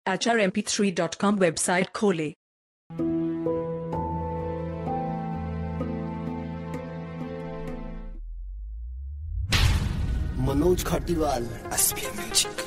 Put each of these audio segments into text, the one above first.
HRMP3.com website खोलें। Manoj Khatiwal SPM music.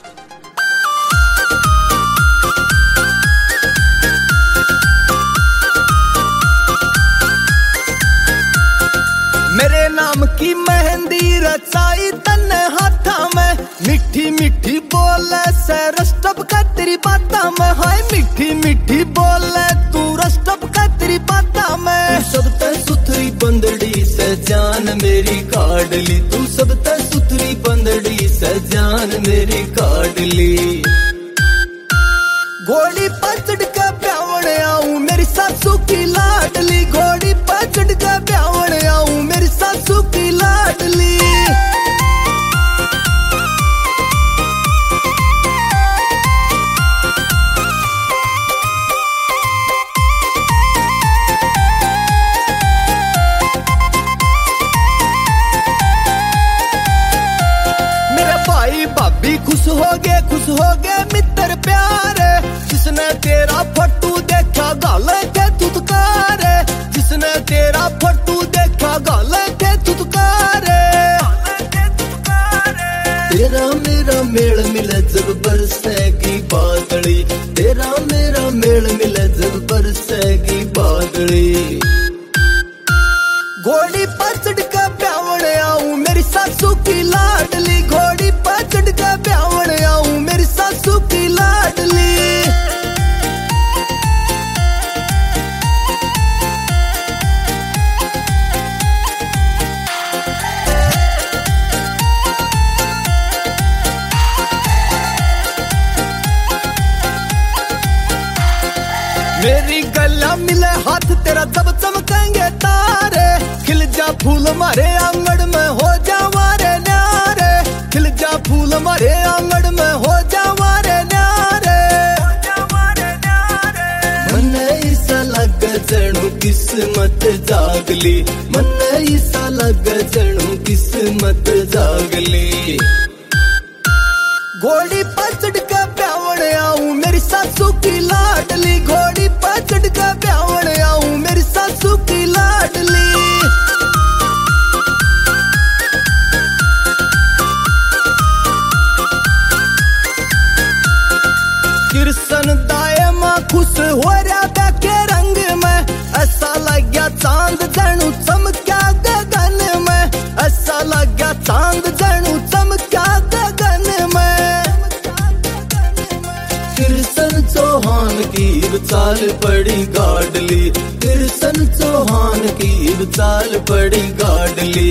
मेरे नाम की मेहंदी रचाई तन्ने हाथा में, मिठी मिठी बोले से रस्टप का तेरी बाता में। हाय मिठी मिठी बोले तू रस्टप का तेरी बाता में। तू सब ते सुथरी बंदड़ी से जान मेरी काट ली, तू सब ते सुथरी बंदड़ी से जान मेरी काट ली। घोड़ी पर चढ़ के ब्यावण आऊं मेरी सासू की लाडली, घोड़ी पर चढ़ के ब्यावण आऊं मेरी सासू की लाडली। मेरे भाई भाभी खुश हो गए मित्र प्यारे। जिसने तेरा फट्टू देखा गाले के तुतकारे, जिसने तेरा फट्टू देखा गाले के तुतकारे। तेरा मेरा मेल मिले जब बरसेगी बादली, तेरा मेरा मेल मिले जब बरसेगी बादली। घोड़ी पर चढ़ के ब्यावण आऊं मेरी सासू की लाडली, घोड़ी पर चढ़ के ब्यावण आऊं मेरी सासू की लाडली। मेरी गला मिले हाथ तेरा जब चमकेंगे तारे। खिल जा फूल मारे आंगन में हो जा मारे न्यारे, खिल जा फूल मारे आंगन में हो जा मारे न्यारे। मन ऐसा लग जणू किस्मत जागली, मन ऐसा लग जणू किस्मत जागली। घोड़ी पर चढ़ के ब्यावण आऊं मेरी सासू की लाडली, घोड़ी पर चढ़ के ब्यावण आऊं मेरी सासू की लाडली। कृष्ण दाए मां खुश हो रहा के रंग में, ऐसा लग गया चांद जणू चमक्या गगन में, ऐसा लग गया चांद जणू चमक्या गगन में। कृष्ण चौहान की चाल बड़ी गाडली, कृष्ण चौहान की चाल बड़ी गाडली।